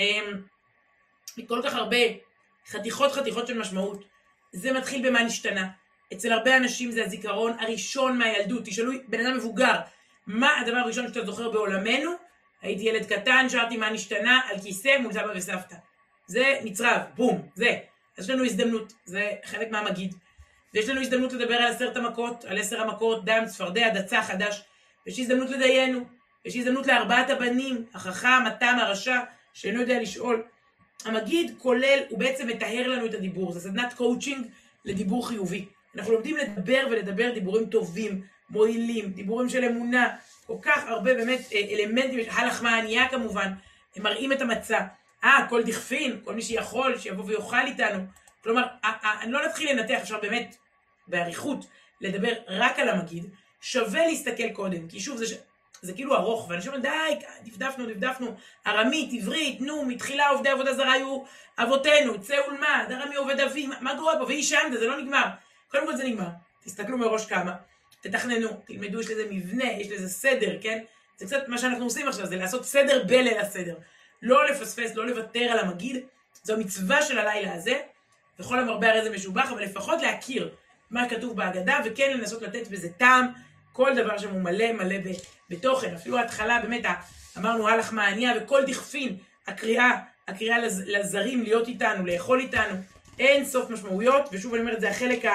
מכל כך הרבה חתיכות חתיכות של משמעות. זה מתחיל במה נשתנה. אצל הרבה אנשים זה הזיכרון הראשון מהילדות. תשאלו בן אדם מבוגר, מה הדבר הראשון שאתה זוכר בעולמנו? הייתי ילד קטן, שרתי מה נשתנה על כיסא מול סבא וסבתא. זה נצרב, בום, זה. יש לנו הזדמנות, זה חלק מהמגיד. ויש לנו הזדמנות לדבר על עשרת המכות, על עשר המכות, דם, צפרדע, דצה, חדש. ויש הזדמנות לדיינו. יש הזדמנות לארבעת הבנים, החכם, התם, הרשע, שאינו יודע לשאול. המגיד כולל, הוא בעצם מטהר לנו את הדיבור. זה סדנת קואוצ'ינג לדיבור חיובי. אנחנו לומדים לדבר ולדבר דיבורים טובים, מועילים, דיבורים של אמונה, כל כך הרבה באמת אלמנטים, הלחמה הענייה כמובן, הם מראים את המצה. אה, כל דכפין, כל מי שיכול, שיבוא ויוכל איתנו. כלומר, אני לא נתחיל לנתח, אפשר באמת בעריכות לדבר רק על המגיד, שווה להסתכל קודם, כי שוב זה, זה כאילו ארוך, ואנשים אומרים, די, דפדפנו, דפדפנו, ארמית, עברית, נו, מתחילה עובדי עבודה זרה היו אבותינו, צא ולמד, ארמי עובד אבי, מה, מה קורה פה? ואיש שעמדה, זה לא נגמר. קודם כל זה נגמר, תסתכלו מראש כמה, תתכננו, תלמדו, יש לזה מבנה, יש לזה סדר, כן? זה קצת מה שאנחנו עושים עכשיו, זה לעשות סדר בליל הסדר. לא לפספס, לא לוותר על המגיד, זו המצווה של הלילה הזה, וכל המרבה הרי זה משובח, אבל לפחות להכיר מה כתוב בהגדה, וכן לנסות לתת בזה טעם, כל דבר שהוא מלא מלא בתוכן, אפילו ההתחלה באמת, אמרנו הלחמה הענייה, וכל דכפין, הקריאה, הקריאה לזרים להיות איתנו, לאכול איתנו, אין סוף משמעויות, ושוב אני אומרת, זה החלק,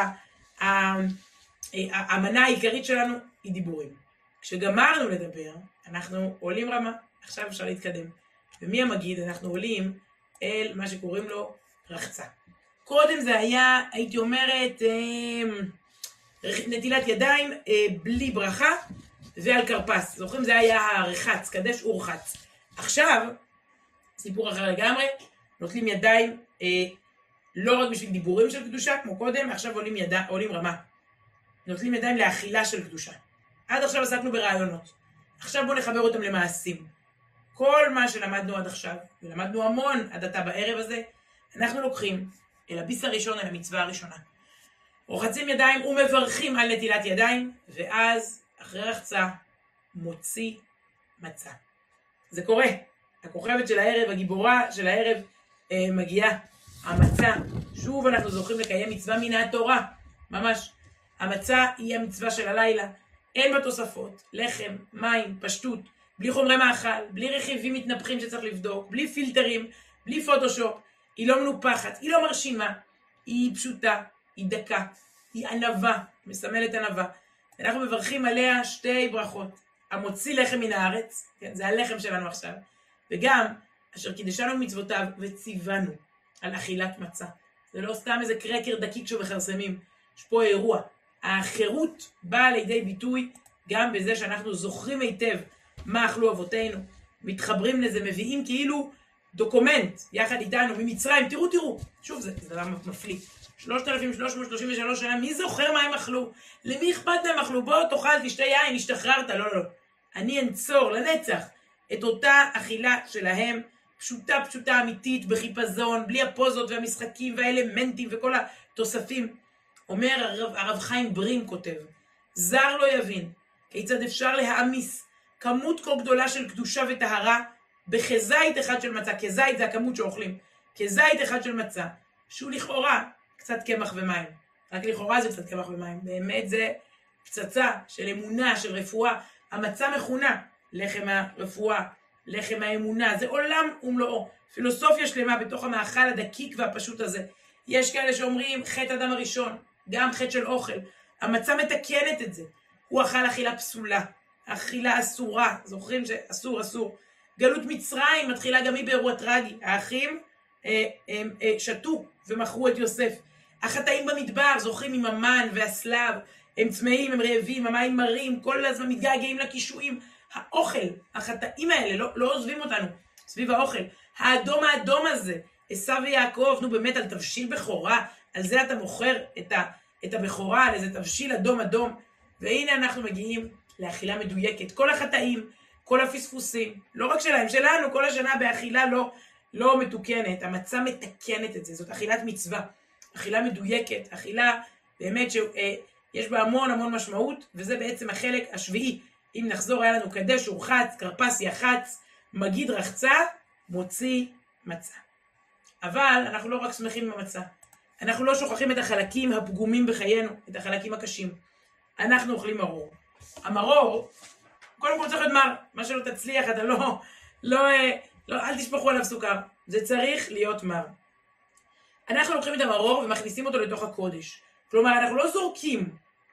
המנה העיקרית שלנו היא דיבורים. כשגמרנו לדבר, אנחנו עולים רמה, עכשיו אפשר להתקדם. ומי המגיד? אנחנו עולים אל מה שקוראים לו רחצה. קודם זה היה, הייתי אומרת, נטילת ידיים בלי ברכה ועל קרפס. זוכרים? זה היה הרחץ, קדש ורחץ. עכשיו, סיפור אחר לגמרי, נוטלים ידיים לא רק בשביל דיבורים של קדושה, כמו קודם, עכשיו עולים, יד... עולים רמה. נוטלים ידיים לאכילה של קדושה. עד עכשיו עסקנו ברעיונות. עכשיו בואו נחבר אותם למעשים. כל מה שלמדנו עד עכשיו, ולמדנו המון עד עתה בערב הזה, אנחנו לוקחים אל הביס הראשון, אל המצווה הראשונה. רוחצים ידיים ומברכים על נטילת ידיים, ואז אחרי רחצה מוציא מצה. זה קורה. הכוכבת של הערב, הגיבורה של הערב אה, מגיעה. המצה, שוב אנחנו זוכים לקיים מצווה מן התורה. ממש. המצה היא המצווה של הלילה. אין בה תוספות, לחם, מים, פשטות, בלי חומרי מאכל, בלי רכיבים מתנפחים שצריך לבדוק, בלי פילטרים, בלי פוטושופ. היא לא מנופחת, היא לא מרשימה, היא פשוטה, היא דקה, היא ענבה, מסמלת ענבה. אנחנו מברכים עליה שתי ברכות. המוציא לחם מן הארץ, כן, זה הלחם שלנו עכשיו, וגם אשר קידשנו מצוותיו וציוונו על אכילת מצה. זה לא סתם איזה קרקר דקיק שמחרסמים, יש פה אירוע. החירות באה לידי ביטוי גם בזה שאנחנו זוכרים היטב מה אכלו אבותינו, מתחברים לזה, מביאים כאילו דוקומנט יחד איתנו ממצרים, תראו תראו, שוב זה, זה דבר מפליא, שלושת אלפים שלוש מאות שלושים ושלוש שנה, מי זוכר מה הם אכלו? למי אכפת להם אכלו? בוא תאכל, תשתה יין, השתחררת, לא לא לא, אני אנצור לנצח את אותה אכילה שלהם, פשוטה פשוטה אמיתית, בחיפזון, בלי הפוזות והמשחקים והאלמנטים וכל התוספים. אומר הרב, הרב חיים ברים כותב, זר לא יבין כיצד אפשר להעמיס כמות כה גדולה של קדושה וטהרה בכזית אחד של מצה, כזית זה הכמות שאוכלים, כזית אחד של מצה, שהוא לכאורה קצת קמח ומים, רק לכאורה זה קצת קמח ומים, באמת זה פצצה של אמונה, של רפואה, המצה מכונה לחם הרפואה, לחם האמונה, זה עולם ומלואו, פילוסופיה שלמה בתוך המאכל הדקיק והפשוט הזה. יש כאלה שאומרים חטא אדם הראשון, גם חטא של אוכל, המצה מתקנת את זה, הוא אכל אכילה פסולה, אכילה אסורה, זוכרים שאסור אסור, גלות מצרים מתחילה גם היא באירוע טרגי, האחים אה, אה, אה, שתו ומכרו את יוסף, החטאים במדבר, זוכרים עם המן והסלב, הם צמאים, הם רעבים, המים מרים, כל הזמן מתגעגעים לקישואים, האוכל, החטאים האלה לא, לא עוזבים אותנו, סביב האוכל, האדום האדום הזה, עשיו ויעקב, נו באמת על תבשיל בכורה, על זה אתה מוכר את, ה, את הבכורה, על איזה תבשיל אדום אדום, והנה אנחנו מגיעים לאכילה מדויקת, כל החטאים, כל הפספוסים, לא רק שלהם, שלנו, כל השנה באכילה לא, לא מתוקנת, המצה מתקנת את זה, זאת אכילת מצווה, אכילה מדויקת, אכילה באמת שיש בה המון המון משמעות, וזה בעצם החלק השביעי, אם נחזור היה לנו קדש ורחץ, קרפס יחץ, מגיד רחצה, מוציא מצה. אבל אנחנו לא רק שמחים עם המצה, אנחנו לא שוכחים את החלקים הפגומים בחיינו, את החלקים הקשים. אנחנו אוכלים מרור. המרור, קודם כל צריך להיות מר, מה שלא תצליח, אתה לא, לא, לא, אל תשפחו עליו סוכר, זה צריך להיות מר. אנחנו לוקחים את המרור ומכניסים אותו לתוך הקודש. כלומר, אנחנו לא זורקים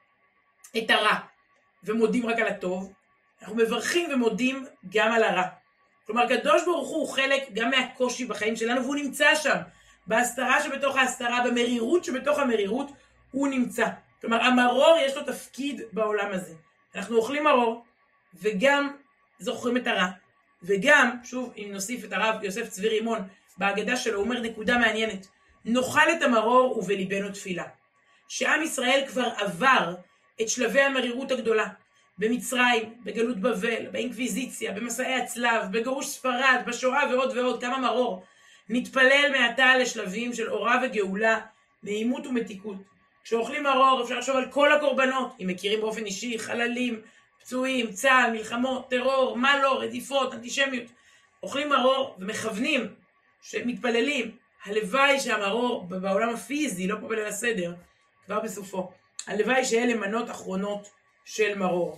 את הרע ומודים רק על הטוב, אנחנו מברכים ומודים גם על הרע. כלומר, קדוש ברוך הוא חלק גם מהקושי בחיים שלנו, והוא נמצא שם. בהסתרה שבתוך ההסתרה, במרירות שבתוך המרירות, הוא נמצא. כלומר, המרור יש לו תפקיד בעולם הזה. אנחנו אוכלים מרור, וגם זוכרים את הרע, וגם, שוב, אם נוסיף את הרב יוסף צבי רימון, בהגדה שלו הוא אומר נקודה מעניינת, נאכל את המרור ובליבנו תפילה. שעם ישראל כבר עבר את שלבי המרירות הגדולה, במצרים, בגלות בבל, באינקוויזיציה, במסעי הצלב, בגירוש ספרד, בשואה ועוד ועוד, כמה מרור. נתפלל מעתה לשלבים של אורה וגאולה, נעימות ומתיקות. כשאוכלים מרור אפשר לחשוב על כל הקורבנות, אם מכירים באופן אישי, חללים, פצועים, צהל, מלחמות, טרור, מה לא, רדיפות, אנטישמיות. אוכלים מרור ומכוונים, שמתפללים, הלוואי שהמרור בעולם הפיזי, לא פה בליל הסדר, כבר בסופו, הלוואי שאלה מנות אחרונות של מרור.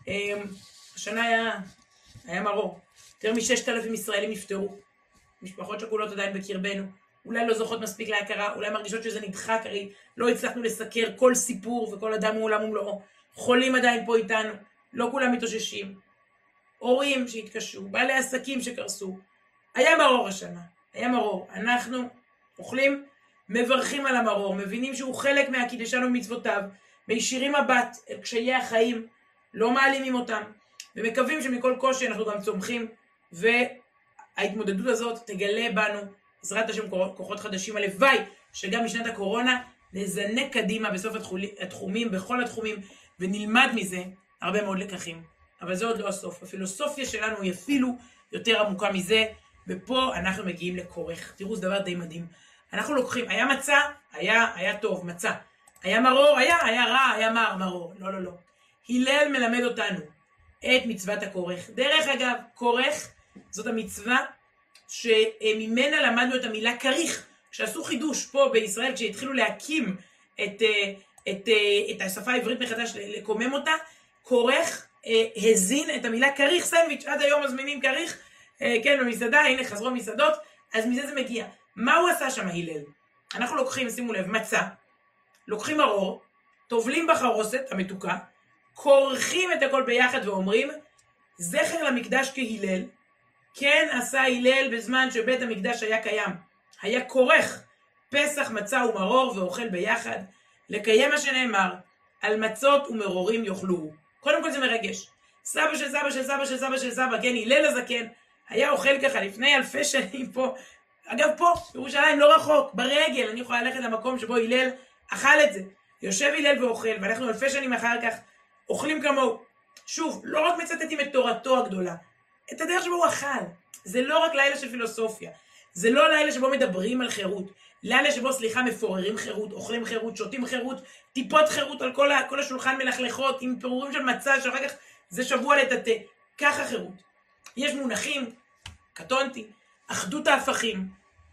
השנה היה, היה מרור, יותר מששת אלפים ישראלים נפטרו, משפחות שכולות עדיין בקרבנו, אולי לא זוכות מספיק להכרה, אולי מרגישות שזה נדחק, הרי לא הצלחנו לסקר כל סיפור וכל אדם הוא עולם ומלואו, חולים עדיין פה איתנו, לא כולם מתאוששים, הורים שהתקשו, בעלי עסקים שקרסו, היה מרור השנה, היה מרור, אנחנו אוכלים, מברכים על המרור, מבינים שהוא חלק מהקידשנו ומצוותיו, מישירים מבט אל קשיי החיים, לא מעלימים אותם, ומקווים שמכל קושי אנחנו גם צומחים, וההתמודדות הזאת תגלה בנו, בעזרת השם כוחות חדשים, הלוואי שגם משנת הקורונה נזנק קדימה בסוף התחומים, בכל התחומים, ונלמד מזה הרבה מאוד לקחים. אבל זה עוד לא הסוף, הפילוסופיה שלנו היא אפילו יותר עמוקה מזה, ופה אנחנו מגיעים לכורך. תראו, זה דבר די מדהים. אנחנו לוקחים, היה מצה, היה, היה טוב, מצה. היה מרור, היה, היה רע, היה מר, מרור. לא, לא, לא. הלל מלמד אותנו את מצוות הכורך. דרך אגב, כורך זאת המצווה שממנה למדנו את המילה כריך. כשעשו חידוש פה בישראל, כשהתחילו להקים את, את, את השפה העברית מחדש, לקומם אותה, כורך הזין את המילה כריך, סנדוויץ', עד היום מזמינים כריך, כן, במסעדה, הנה חזרו מסעדות, אז מזה זה מגיע. מה הוא עשה שם הלל? אנחנו לוקחים, שימו לב, מצה, לוקחים מרור, טובלים בחרוסת המתוקה, כורכים את הכל ביחד ואומרים, זכר למקדש כהלל, כן עשה הלל בזמן שבית המקדש היה קיים. היה כורך פסח, מצה ומרור ואוכל ביחד, לקיים מה שנאמר, על מצות ומרורים יאכלו. קודם כל זה מרגש. סבא של סבא של סבא של סבא של סבא, כן, הלל הזקן, היה אוכל ככה לפני אלפי שנים פה, אגב פה, בירושלים לא רחוק, ברגל, אני יכולה ללכת למקום שבו הלל אכל את זה. יושב הלל ואוכל, ואנחנו אלפי שנים אחר כך אוכלים כמוהו. שוב, לא רק מצטטים את תורתו הגדולה, את הדרך שבו הוא אכל. זה לא רק לילה של פילוסופיה, זה לא לילה שבו מדברים על חירות, לילה שבו, סליחה, מפוררים חירות, אוכלים חירות, שותים חירות, טיפות חירות על כל, כל השולחן מלכלכות, עם פירורים של מצה, שאחר כך זה שבוע לטאטא. ככה חירות. יש מונחים, קטונתי, אחדות ההפכים,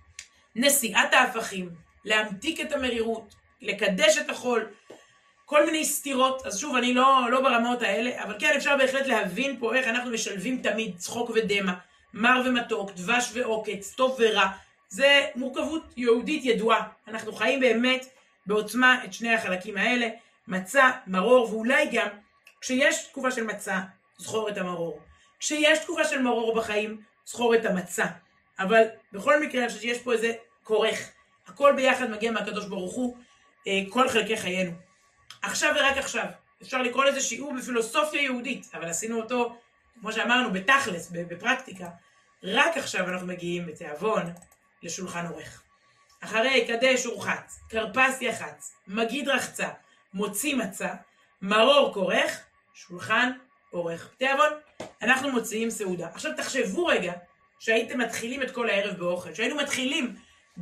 נשיאת ההפכים, להמתיק את המרירות, לקדש את החול, כל מיני סתירות. אז שוב, אני לא, לא ברמות האלה, אבל כן, אפשר בהחלט להבין פה איך אנחנו משלבים תמיד צחוק ודמה, מר ומתוק, דבש ועוקץ, טוב ורע. זה מורכבות יהודית ידועה. אנחנו חיים באמת בעוצמה את שני החלקים האלה, מצה, מרור, ואולי גם כשיש תקופה של מצה, זכור את המרור. כשיש תקופה של מרור בחיים, זכור את המצה. אבל בכל מקרה, אני חושב שיש פה איזה כורך. הכל ביחד מגיע מהקדוש ברוך הוא, כל חלקי חיינו. עכשיו ורק עכשיו. אפשר לקרוא לזה שיעור בפילוסופיה יהודית, אבל עשינו אותו, כמו שאמרנו, בתכלס, בפרקטיקה. רק עכשיו אנחנו מגיעים בתיאבון לשולחן עורך. אחרי קדש ורחץ, כרפס יחץ, מגיד רחצה, מוציא מצה, מרור כורך, שולחן עורך. תיאבון, אנחנו מוציאים סעודה. עכשיו תחשבו רגע שהייתם מתחילים את כל הערב באוכל, שהיינו מתחילים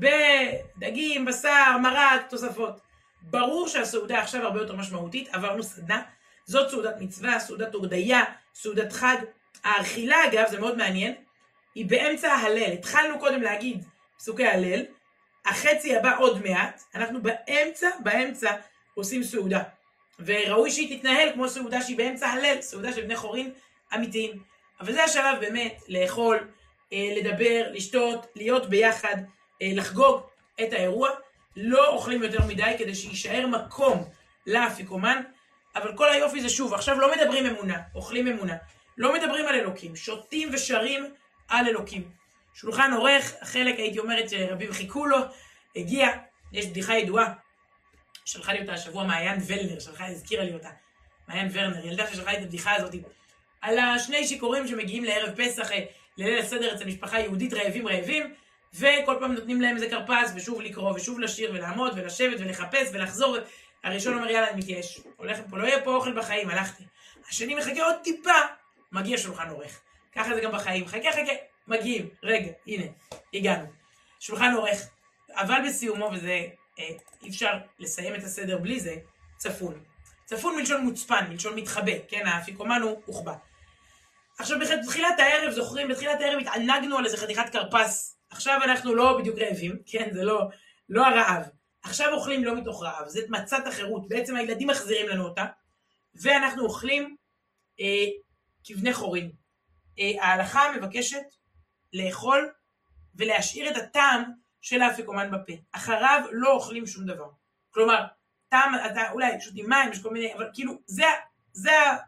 בדגים, בשר, מרק, תוספות. ברור שהסעודה עכשיו הרבה יותר משמעותית, עברנו סדנה, זאת סעודת מצווה, סעודת הורדיה, סעודת חג. האכילה אגב, זה מאוד מעניין, היא באמצע ההלל. התחלנו קודם להגיד פסוקי הלל, החצי הבא עוד מעט, אנחנו באמצע, באמצע עושים סעודה. וראוי שהיא תתנהל כמו סעודה שהיא באמצע הלל, סעודה של בני חורין אמיתיים. אבל זה השלב באמת לאכול, לדבר, לשתות, להיות ביחד, לחגוג את האירוע. לא אוכלים יותר מדי כדי שישאר מקום לאפיקומן, אבל כל היופי זה שוב, עכשיו לא מדברים אמונה, אוכלים אמונה. לא מדברים על אלוקים, שותים ושרים על אלוקים. שולחן עורך, החלק הייתי אומרת שרבים חיכו לו, הגיע, יש בדיחה ידועה, שלחה לי אותה השבוע מעיין ולנר, שלחה, הזכירה לי אותה. מעיין ורנר, ילדה ששלחה לי את הבדיחה הזאת, על השני שיכורים שמגיעים לערב פסח, לליל הסדר אצל משפחה יהודית, רעבים רעבים, וכל פעם נותנים להם איזה כרפס, ושוב לקרוא, ושוב לשיר, ולעמוד, ולשבת, ולחפש, ולחזור. הראשון אומר, יאללה, אני מתייאש. הולך פה, לא יהיה פה אוכל בחיים, הלכתי. השני מחכה עוד טיפה, מגיע שולחן עורך. ככה זה גם בחיים. חכה, חכה, מגיעים. רגע, הנה, הגענו. שולחן עורך. אבל בסיומו, וזה, אה, אי אפשר לסיים את הסדר בלי זה, צפון. צפון מלשון מוצפן, מלשון מתחבא, כן? האפיקומן הוא הוחבא. עכשיו, בתחילת הערב, זוכרים, בתחילת הערב התענגנו על איזה חתיכת כרפס. עכשיו אנחנו לא בדיוק רעבים, כן? זה לא, לא הרעב. עכשיו אוכלים לא מתוך רעב, זה מצת החירות. בעצם הילדים מחזירים לנו אותה, ואנחנו אוכלים אה, כבני חורין. אה, ההלכה מבקשת לאכול ולהשאיר את הטעם של האפיקומן בפה. אחריו לא אוכלים שום דבר. כלומר, טעם, אתה אולי שותים מים, יש כל מיני, אבל כאילו, זה, זה,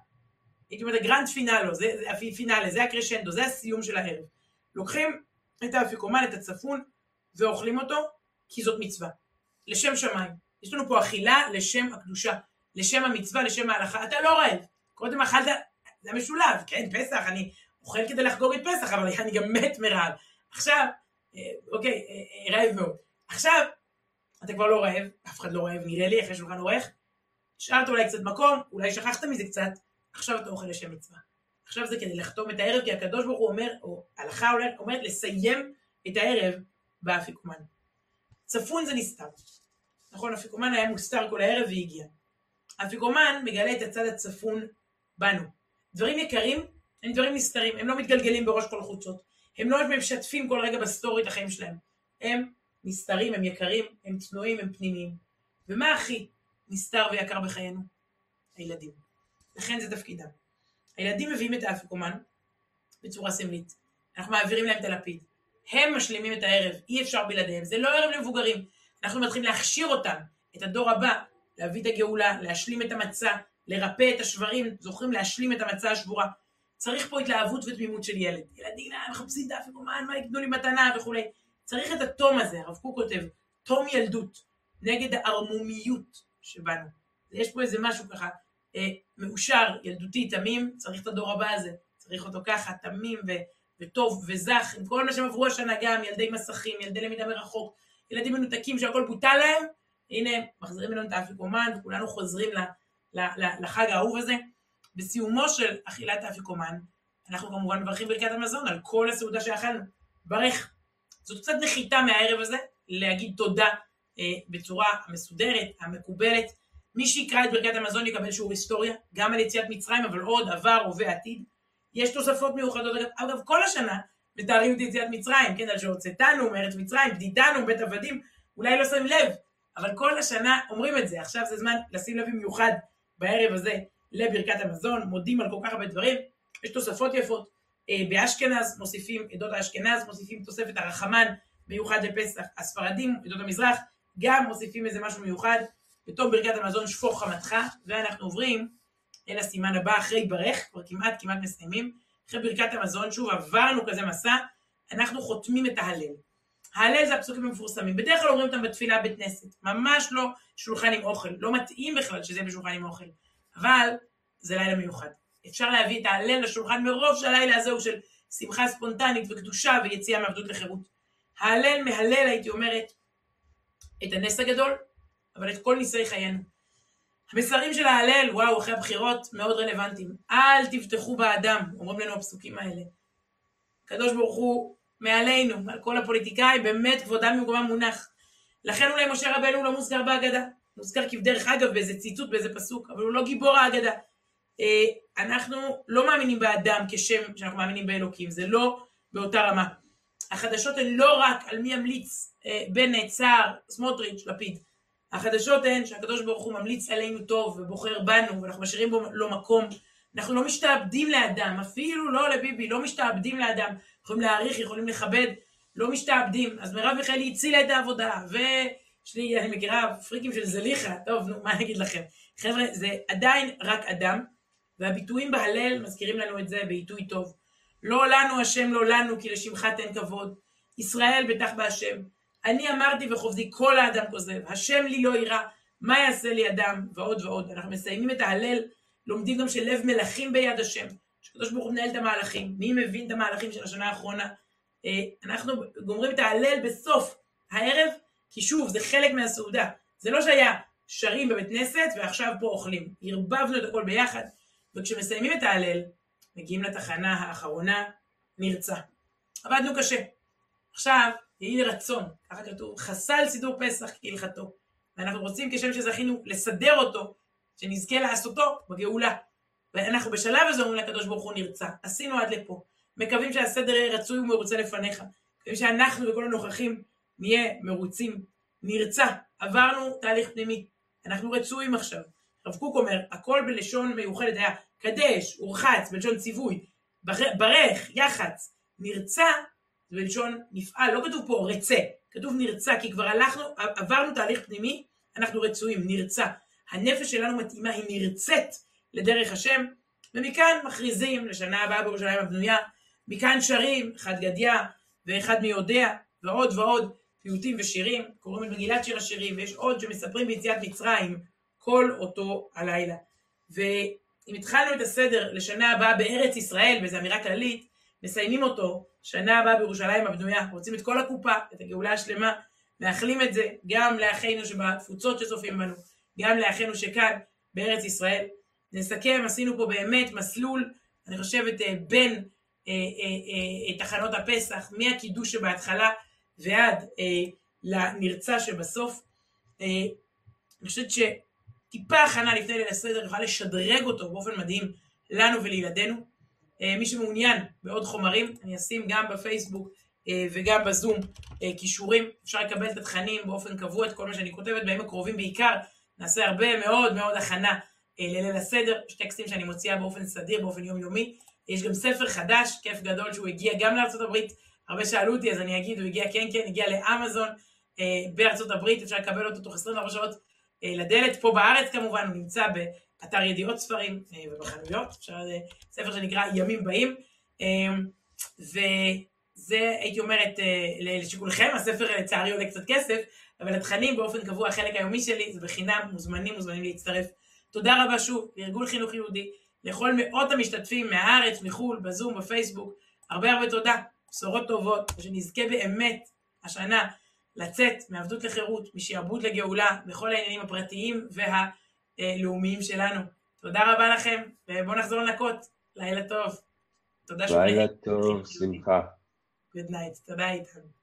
הייתי אומרת, הגרנד פינלו, זה, זה הפינאלה, זה הקרשנדו, זה הסיום של הערב. לוקחים את האפיקומן, את הצפון, ואוכלים אותו, כי זאת מצווה. לשם שמיים. יש לנו פה אכילה לשם הקדושה, לשם המצווה, לשם ההלכה. אתה לא רעב. קודם אכלת, זה משולב, כן, פסח, אני אוכל כדי לחגוג את פסח, אבל אני גם מת מרעב. עכשיו, אוקיי, רעב מאוד. עכשיו, אתה כבר לא רעב, אף אחד לא רעב, נראה לי, אחרי שולחן עורך. השארת אולי קצת מקום, אולי שכחת מזה קצת, עכשיו אתה אוכל לשם מצווה. עכשיו זה כדי לחתום את הערב, כי הקדוש ברוך הוא אומר, או הלכה אומרת, לסיים את הערב באפיקומן. צפון זה נסתר. נכון, אפיקומן היה מוסתר כל הערב והגיע. האפיקומן מגלה את הצד הצפון בנו. דברים יקרים הם דברים נסתרים, הם לא מתגלגלים בראש כל חוצות. הם לא משתפים כל רגע בסטורי את החיים שלהם. הם נסתרים, הם יקרים, הם צנועים, הם פנימיים. ומה הכי נסתר ויקר בחיינו? הילדים. לכן זה תפקידם. הילדים מביאים את האפיקומן בצורה סמלית. אנחנו מעבירים להם את הלפיד. הם משלימים את הערב, אי אפשר בלעדיהם. זה לא ערב למבוגרים. אנחנו מתחילים להכשיר אותם, את הדור הבא, להביא את הגאולה, להשלים את המצה, לרפא את השברים, זוכרים להשלים את המצה השבורה. צריך פה התלהבות ותמימות של ילד. ילדים, הם מחפשים את האפיקומן, מה יקנו לי מתנה וכו'. צריך את התום הזה, הרב קוק כותב, תום ילדות, נגד הערמומיות שבנו. יש פה איזה משהו ככה, אה, מאושר, ילדותי, תמים, צריך את הדור הבא הזה. צריך אותו ככה, תמים ו... וטוב וזך, עם כל מה שהם עברו השנה גם, ילדי מסכים, ילדי למידה מרחוק, ילדים מנותקים שהכל בוטל להם, הנה, מחזירים לנו את האפיקומן, וכולנו חוזרים לחג האהוב הזה. בסיומו של אכילת האפיקומן, אנחנו כמובן מברכים ברכת המזון על כל הסעודה שאכלנו. ברך. זאת קצת נחיתה מהערב הזה, להגיד תודה אה, בצורה המסודרת, המקובלת. מי שיקרא את ברכת המזון יקבל שיעור היסטוריה, גם על יציאת מצרים, אבל עוד עבר, הווה, עתיד. יש תוספות מיוחדות, אגב, אגב כל השנה מתארים את יציאת מצרים, כן, על שהוצאתנו מארץ מצרים, בדידנו, בית עבדים, אולי לא שמים לב, אבל כל השנה אומרים את זה. עכשיו זה זמן לשים לב במיוחד בערב הזה לברכת המזון, מודים על כל כך הרבה דברים. יש תוספות יפות, באשכנז מוסיפים, עדות האשכנז מוסיפים תוספת הרחמן מיוחד לפסח, הספרדים, עדות המזרח, גם מוסיפים איזה משהו מיוחד, בתום ברכת המזון שפוך חמתך, ואנחנו עוברים אל הסימן הבא, אחרי ברך, כבר כמעט כמעט מסיימים, אחרי ברכת המזון, שוב עברנו כזה מסע, אנחנו חותמים את ההלל. ההלל זה הפסוקים המפורסמים, בדרך כלל אומרים אותם בתפילה בית כנסת, ממש לא שולחן עם אוכל, לא מתאים בכלל שזה בשולחן עם אוכל, אבל זה לילה מיוחד. אפשר להביא את ההלל לשולחן מרוב שהלילה הזה הוא של שמחה ספונטנית וקדושה ויציאה מעבדות לחירות. ההלל מהלל, הייתי אומרת, את הנס הגדול, אבל את כל ניסי חיינו. המסרים של ההלל, וואו, אחרי הבחירות מאוד רלוונטיים. אל תבטחו באדם, אומרים לנו הפסוקים האלה. הקדוש ברוך הוא מעלינו, על כל הפוליטיקאים, באמת כבודם במקומם מונח. לכן אולי משה רבנו לא מוזכר בהגדה. מוזכר כבדרך אגב באיזה ציטוט, באיזה פסוק, אבל הוא לא גיבור ההגדה. אנחנו לא מאמינים באדם כשם שאנחנו מאמינים באלוקים, זה לא באותה רמה. החדשות הן לא רק על מי ימליץ בנט, סער, סמוטריץ', לפיד. החדשות הן שהקדוש ברוך הוא ממליץ עלינו טוב ובוחר בנו, ואנחנו משאירים בו לו מקום. אנחנו לא משתעבדים לאדם, אפילו לא לביבי, לא משתעבדים לאדם. יכולים להעריך, יכולים לכבד, לא משתעבדים. אז מרב מיכאלי הצילה את העבודה, ויש לי, אני מכירה פריקים של זליחה, טוב, נו, מה אני אגיד לכם? חבר'ה, זה עדיין רק אדם, והביטויים בהלל מזכירים לנו את זה בעיתוי טוב. לא לנו השם, לא לנו, כי לשמך תן כבוד. ישראל בטח בהשם. אני אמרתי וחובדי כל האדם כוזב, השם לי לא ירא, מה יעשה לי אדם, ועוד ועוד. אנחנו מסיימים את ההלל לומדים גם של לב מלכים ביד השם, שקדוש ברוך הוא מנהל את המהלכים. מי מבין את המהלכים של השנה האחרונה? אנחנו גומרים את ההלל בסוף הערב, כי שוב, זה חלק מהסעודה. זה לא שהיה שרים בבית כנסת ועכשיו פה אוכלים. הרבבנו את הכל ביחד, וכשמסיימים את ההלל, מגיעים לתחנה האחרונה, נרצה. עבדנו קשה. עכשיו, יהי לרצון, ככה כתוב, חסל סידור פסח כהלכתו. ואנחנו רוצים כשם שזכינו לסדר אותו, שנזכה לעשותו בגאולה. ואנחנו בשלב הזה אומרים לקדוש ברוך הוא נרצה. עשינו עד לפה. מקווים שהסדר יהיה רצוי ומרוצה לפניך. מקווים שאנחנו וכל הנוכחים נהיה מרוצים. נרצה. עברנו תהליך פנימי. אנחנו רצויים עכשיו. רב קוק אומר, הכל בלשון מיוחדת היה קדש, ורחץ, בלשון ציווי, ברך, יחץ, נרצה, זה בלשון נפעל, לא כתוב פה רצה, כתוב נרצה, כי כבר הלכנו, עברנו תהליך פנימי, אנחנו רצויים, נרצה. הנפש שלנו מתאימה, היא נרצית לדרך השם, ומכאן מכריזים לשנה הבאה בירושלים הבנויה, מכאן שרים, אחד גדיה ואחד מי יודע, ועוד ועוד פיוטים ושירים, קוראים את מגילת שיר השירים, ויש עוד שמספרים ביציאת מצרים, כל אותו הלילה. ואם התחלנו את הסדר לשנה הבאה בארץ ישראל, באיזו אמירה כללית, מסיימים אותו, שנה הבאה בירושלים הבנויה, רוצים את כל הקופה, את הגאולה השלמה, מאחלים את זה גם לאחינו שבתפוצות שצופים בנו, גם לאחינו שכאן בארץ ישראל. נסכם, עשינו פה באמת מסלול, אני חושבת, בין אה, אה, אה, תחנות הפסח, מהקידוש שבהתחלה ועד אה, לנרצה שבסוף. אה, אני חושבת שטיפה הכנה לפני ליל הסדר יוכל לשדרג אותו באופן מדהים לנו ולילדינו. אה, מי שמעוניין בעוד חומרים, אני אשים גם בפייסבוק אה, וגם בזום אה, קישורים. אפשר לקבל את התכנים באופן קבוע, את כל מה שאני כותבת בימים הקרובים בעיקר. נעשה הרבה מאוד מאוד הכנה לליל הסדר, יש טקסטים שאני מוציאה באופן סדיר, באופן יומיומי. יש גם ספר חדש, כיף גדול, שהוא הגיע גם לארצות הברית. הרבה שאלו אותי, אז אני אגיד, הוא הגיע כן כן, הגיע לאמזון אה, בארצות הברית, אפשר לקבל אותו תוך עשרים וארבע שעות אה, לדלת. פה בארץ כמובן, הוא נמצא באתר ידיעות ספרים אה, ובחנויות. אפשר, אה, ספר שנקרא ימים באים. אה, וזה הייתי אומרת אה, לשיקולכם, הספר לצערי עולה קצת כסף, אבל התכנים באופן קבוע, החלק היומי שלי, זה בחינם, מוזמנים, מוזמנים להצטרף. תודה רבה שוב לארגון חינוך יהודי, לכל מאות המשתתפים מהארץ, מחול, בזום, בפייסבוק. הרבה הרבה תודה, בשורות טובות, ושנזכה באמת השנה לצאת מעבדות לחירות, משעבוד לגאולה, בכל העניינים הפרטיים והלאומיים שלנו. תודה רבה לכם, ובואו נחזור לנקות. לילה טוב. תודה שוב. לילה טוב, שמחה. Good night. תודה איתן.